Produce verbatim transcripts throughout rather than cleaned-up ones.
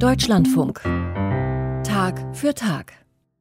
Deutschlandfunk. Tag für Tag.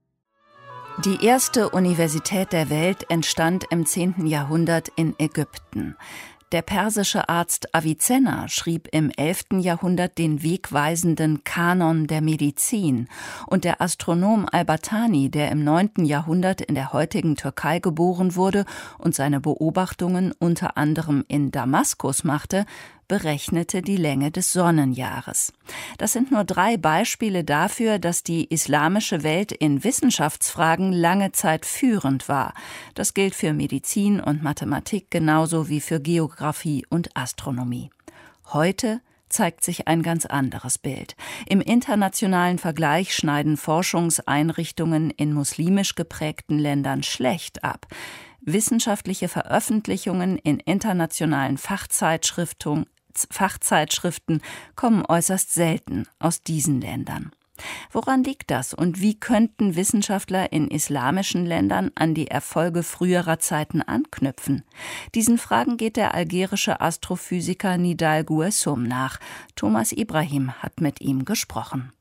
Die erste Universität der Welt entstand im zehnten Jahrhundert in Ägypten. Der persische Arzt Avicenna schrieb im elften Jahrhundert den wegweisenden Kanon der Medizin und der Astronom Al-Battani, der im neunten Jahrhundert in der heutigen Türkei geboren wurde und seine Beobachtungen unter anderem in Damaskus machte, berechnete die Länge des Sonnenjahres. Das sind nur drei Beispiele dafür, dass die islamische Welt in Wissenschaftsfragen lange Zeit führend war. Das gilt für Medizin und Mathematik genauso wie für Geographie und Astronomie. Heute zeigt sich ein ganz anderes Bild. Im internationalen Vergleich schneiden Forschungseinrichtungen in muslimisch geprägten Ländern schlecht ab. Wissenschaftliche Veröffentlichungen in internationalen Fachzeitschriften Fachzeitschriften kommen äußerst selten aus diesen Ländern. Woran liegt das und wie könnten Wissenschaftler in islamischen Ländern an die Erfolge früherer Zeiten anknüpfen? Diesen Fragen geht der algerische Astrophysiker Nidal Guessoum nach. Thomas Ibrahim hat mit ihm gesprochen.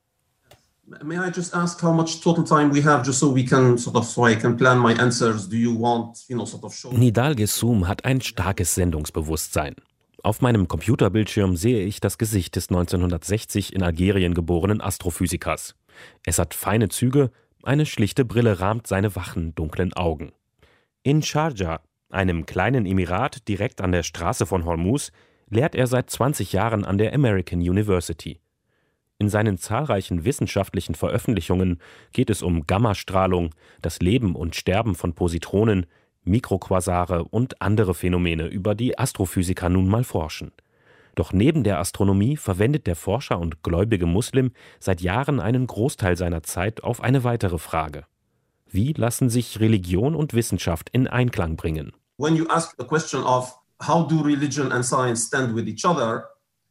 May I just ask how much total time we have, just so we can sort of so I can plan my answers? Do you want, you know, sort of show? Nidal Guessoum hat ein starkes Sendungsbewusstsein. Auf meinem Computerbildschirm sehe ich das Gesicht des neunzehnhundertsechzig in Algerien geborenen Astrophysikers. Es hat feine Züge, eine schlichte Brille rahmt seine wachen, dunklen Augen. In Sharjah, einem kleinen Emirat direkt an der Straße von Hormuz, lehrt er seit zwanzig Jahren an der American University. In seinen zahlreichen wissenschaftlichen Veröffentlichungen geht es um Gammastrahlung, das Leben und Sterben von Positronen, Mikroquasare und andere Phänomene, über die Astrophysiker nun mal forschen. Doch neben der Astronomie verwendet der Forscher und gläubige Muslim seit Jahren einen Großteil seiner Zeit auf eine weitere Frage. Wie lassen sich Religion und Wissenschaft in Einklang bringen? When you ask the question of how do religion and science stand with each other,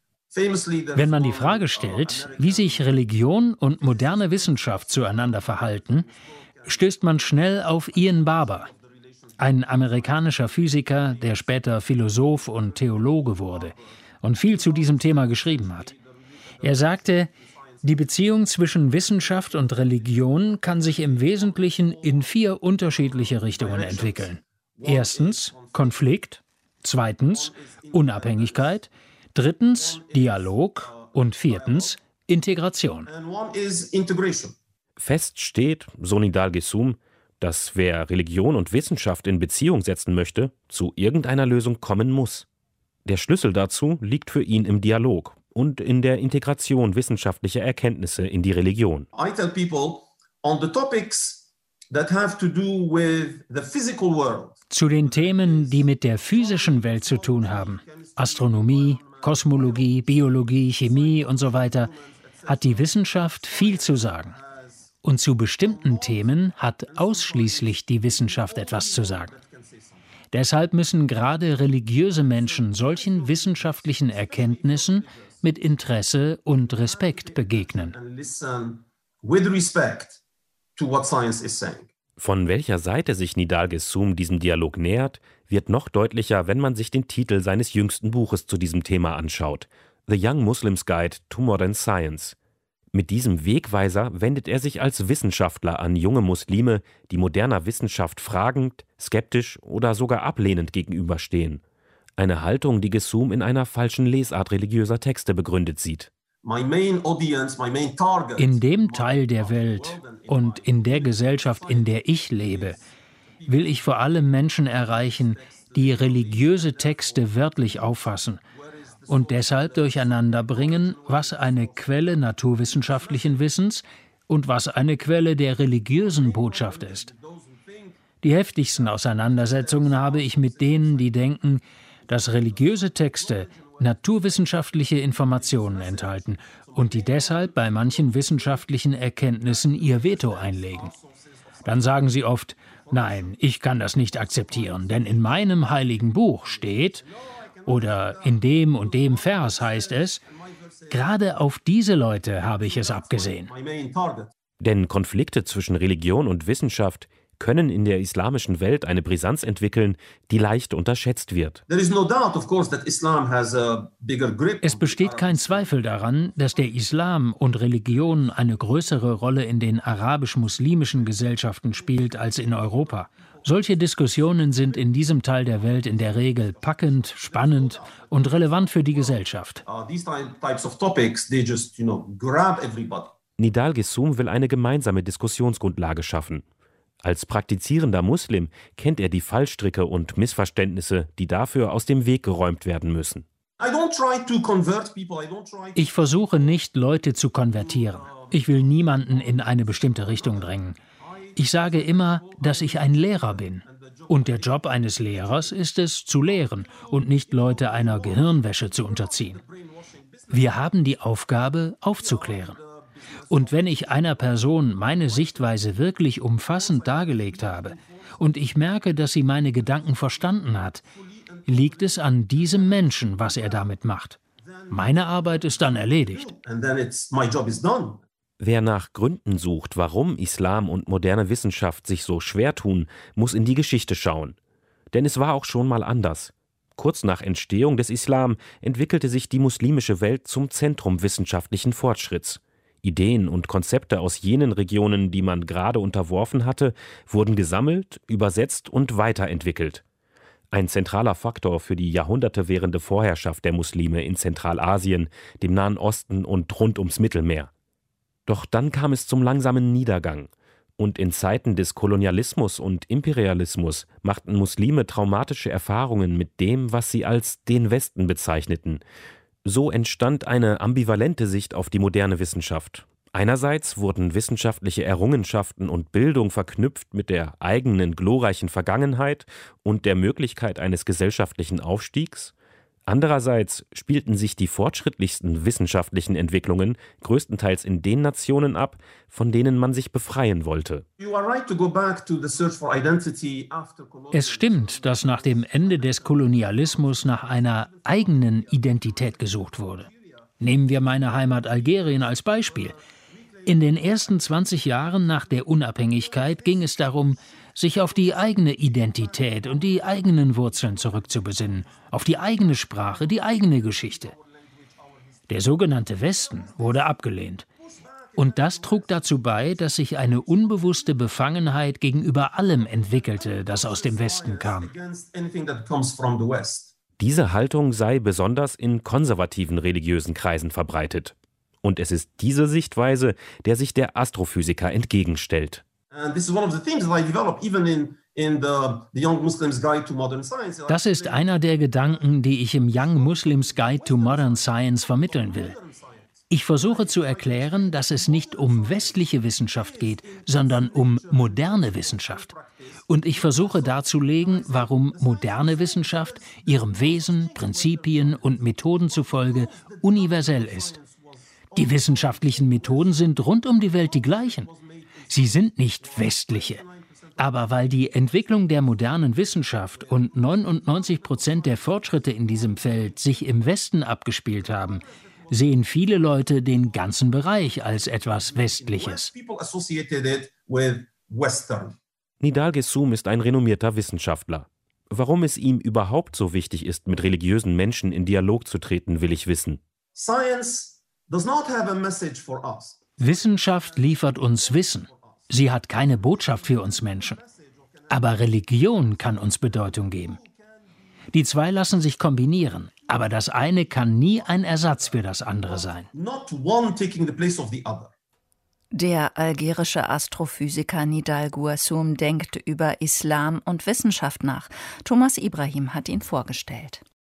wenn man die Frage stellt, wie sich Religion und moderne Wissenschaft zueinander verhalten, stößt man schnell auf Ian Barber, ein amerikanischer Physiker, der später Philosoph und Theologe wurde und viel zu diesem Thema geschrieben hat. Er sagte, die Beziehung zwischen Wissenschaft und Religion kann sich im Wesentlichen in vier unterschiedliche Richtungen entwickeln. Erstens Konflikt, zweitens Unabhängigkeit, drittens Dialog und viertens Integration. Fest steht, so Nidal Guessoum, dass wer Religion und Wissenschaft in Beziehung setzen möchte, zu irgendeiner Lösung kommen muss. Der Schlüssel dazu liegt für ihn im Dialog und in der Integration wissenschaftlicher Erkenntnisse in die Religion. I tell people on the topics that have to do with the physical world. Zu den Themen, die mit der physischen Welt zu tun haben, Astronomie, Kosmologie, Biologie, Chemie und so weiter, hat die Wissenschaft viel zu sagen. Und zu bestimmten Themen hat ausschließlich die Wissenschaft etwas zu sagen. Deshalb müssen gerade religiöse Menschen solchen wissenschaftlichen Erkenntnissen mit Interesse und Respekt begegnen. Von welcher Seite sich Nidal Guessoum diesem Dialog nähert, wird noch deutlicher, wenn man sich den Titel seines jüngsten Buches zu diesem Thema anschaut: The Young Muslim's Guide to Modern Science. Mit diesem Wegweiser wendet er sich als Wissenschaftler an junge Muslime, die moderner Wissenschaft fragend, skeptisch oder sogar ablehnend gegenüberstehen. Eine Haltung, die Guessoum in einer falschen Lesart religiöser Texte begründet sieht. In dem Teil der Welt und in der Gesellschaft, in der ich lebe, will ich vor allem Menschen erreichen, die religiöse Texte wörtlich auffassen und deshalb durcheinander bringen, was eine Quelle naturwissenschaftlichen Wissens und was eine Quelle der religiösen Botschaft ist. Die heftigsten Auseinandersetzungen habe ich mit denen, die denken, dass religiöse Texte naturwissenschaftliche Informationen enthalten und die deshalb bei manchen wissenschaftlichen Erkenntnissen ihr Veto einlegen. Dann sagen sie oft, nein, ich kann das nicht akzeptieren, denn in meinem heiligen Buch steht, oder in dem und dem Vers heißt es, gerade auf diese Leute habe ich es abgesehen. Denn Konflikte zwischen Religion und Wissenschaft, können in der islamischen Welt eine Brisanz entwickeln, die leicht unterschätzt wird. Es besteht kein Zweifel daran, dass der Islam und Religion eine größere Rolle in den arabisch-muslimischen Gesellschaften spielt als in Europa. Solche Diskussionen sind in diesem Teil der Welt in der Regel packend, spannend und relevant für die Gesellschaft. Nidal Gessoum will eine gemeinsame Diskussionsgrundlage schaffen. Als praktizierender Muslim kennt er die Fallstricke und Missverständnisse, die dafür aus dem Weg geräumt werden müssen. Ich versuche nicht, Leute zu konvertieren. Ich will niemanden in eine bestimmte Richtung drängen. Ich sage immer, dass ich ein Lehrer bin. Und der Job eines Lehrers ist es, zu lehren und nicht Leute einer Gehirnwäsche zu unterziehen. Wir haben die Aufgabe, aufzuklären. Und wenn ich einer Person meine Sichtweise wirklich umfassend dargelegt habe und ich merke, dass sie meine Gedanken verstanden hat, liegt es an diesem Menschen, was er damit macht. Meine Arbeit ist dann erledigt. Wer nach Gründen sucht, warum Islam und moderne Wissenschaft sich so schwer tun, muss in die Geschichte schauen. Denn es war auch schon mal anders. Kurz nach Entstehung des Islam entwickelte sich die muslimische Welt zum Zentrum wissenschaftlichen Fortschritts. Ideen und Konzepte aus jenen Regionen, die man gerade unterworfen hatte, wurden gesammelt, übersetzt und weiterentwickelt. Ein zentraler Faktor für die Jahrhunderte währende Vorherrschaft der Muslime in Zentralasien, dem Nahen Osten und rund ums Mittelmeer. Doch dann kam es zum langsamen Niedergang. Und in Zeiten des Kolonialismus und Imperialismus machten Muslime traumatische Erfahrungen mit dem, was sie als den Westen bezeichneten. So entstand eine ambivalente Sicht auf die moderne Wissenschaft. Einerseits wurden wissenschaftliche Errungenschaften und Bildung verknüpft mit der eigenen glorreichen Vergangenheit und der Möglichkeit eines gesellschaftlichen Aufstiegs. Andererseits spielten sich die fortschrittlichsten wissenschaftlichen Entwicklungen größtenteils in den Nationen ab, von denen man sich befreien wollte. Es stimmt, dass nach dem Ende des Kolonialismus nach einer eigenen Identität gesucht wurde. Nehmen wir meine Heimat Algerien als Beispiel. In den ersten zwanzig Jahren nach der Unabhängigkeit ging es darum, sich auf die eigene Identität und die eigenen Wurzeln zurückzubesinnen, auf die eigene Sprache, die eigene Geschichte. Der sogenannte Westen wurde abgelehnt. Und das trug dazu bei, dass sich eine unbewusste Befangenheit gegenüber allem entwickelte, das aus dem Westen kam. Diese Haltung sei besonders in konservativen religiösen Kreisen verbreitet. Und es ist diese Sichtweise, der sich der Astrophysiker entgegenstellt. Das ist einer der Gedanken, die ich im Young Muslims Guide to Modern Science vermitteln will. Ich versuche zu erklären, dass es nicht um westliche Wissenschaft geht, sondern um moderne Wissenschaft. Und ich versuche darzulegen, warum moderne Wissenschaft ihrem Wesen, Prinzipien und Methoden zufolge universell ist. Die wissenschaftlichen Methoden sind rund um die Welt die gleichen. Sie sind nicht westliche. Aber weil die Entwicklung der modernen Wissenschaft und neunundneunzig Prozent der Fortschritte in diesem Feld sich im Westen abgespielt haben, sehen viele Leute den ganzen Bereich als etwas Westliches. Nidal Gessoum ist ein renommierter Wissenschaftler. Warum es ihm überhaupt so wichtig ist, mit religiösen Menschen in Dialog zu treten, will ich wissen. Wissenschaft liefert uns Wissen. Sie hat keine Botschaft für uns Menschen. Aber Religion kann uns Bedeutung geben. Die zwei lassen sich kombinieren, aber das eine kann nie ein Ersatz für das andere sein. Der algerische Astrophysiker Nidal Guassoum denkt über Islam und Wissenschaft nach. Thomas Ibrahim hat ihn vorgestellt.